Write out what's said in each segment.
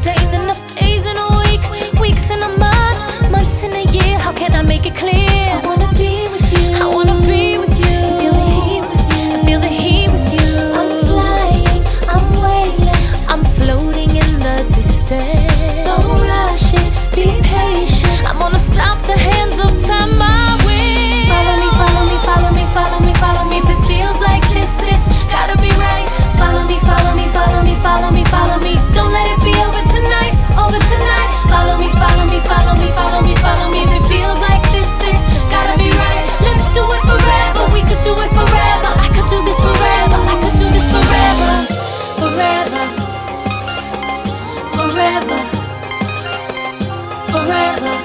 There ain't enough days in a week, weeks in a month, months in a year. How can I make it clear? I wanna be with you. I wanna be with you. Feel the heat with you. I feel the heat with you. I'm flying, I'm weightless. I'm floating in the distance. Don't rush it, be patient. I'm gonna stop the hands of time my way. Follow me, follow me, follow me, follow me, follow me. If it feels like this, it's gotta be right. Follow me, follow me, follow me, follow me, follow me. Don't let it be over tonight, over tonight. Follow me, follow me, follow me, follow me, follow me. If it feels like this, it's gotta be right. Let's do it forever, we could do it forever. I could do this forever, I could do this forever. Forever, forever, forever,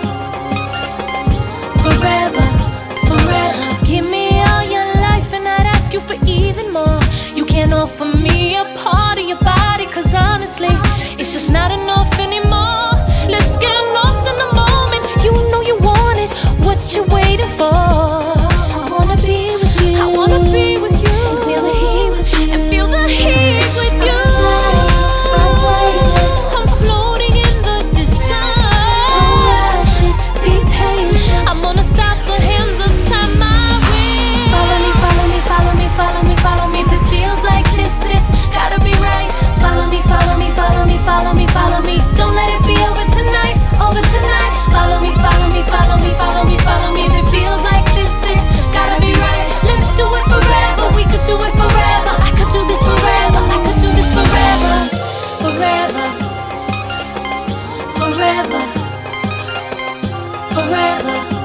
forever, forever. Give me all your life and I'd ask you for even more. You can't offer me a part of your body, cause honestly, it's just not enough anymore. Let's get lost in the moment. You know you want it, what you waiting for? I wanna be with you. I wanna be with you. And feel the heat with you. And feel the heat with you. I'm flying, I'm weightless. I'm floating in the distance. Don't rush it, be patient. I'm gonna stop the hands of time my way. Follow me, follow me, follow me, follow me, follow me. If it feels like this, it's Gotta be right. follow me, follow me, follow me, follow me, follow me. Don't let it be over tonight, over tonight. Follow me, follow me, follow me, follow me, follow me. If it feels like this, it's gotta be right. Let's do it forever, we could do it forever. I could do this forever, I could do this forever. Forever, forever, forever.